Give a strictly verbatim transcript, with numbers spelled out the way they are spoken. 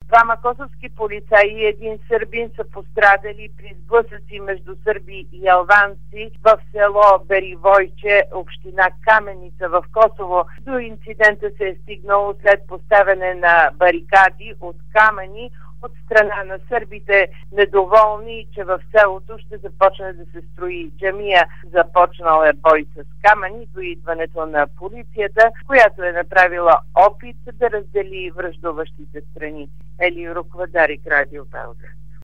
Двама косовски полицаи и един сърбин са пострадали при сблъсъци между сърби и албанци в село Беривойче, община Каменица в Косово. До инцидента се е стигнало след поставяне на барикади от камъни от страна на сърбите, недоволни, че в селото ще започне да се строи джамия. Започнал е бой с камъни до идването на полицията, която е направила опит да раздели враждуващите страни. Ели Руква, Дарик, Радио Белград.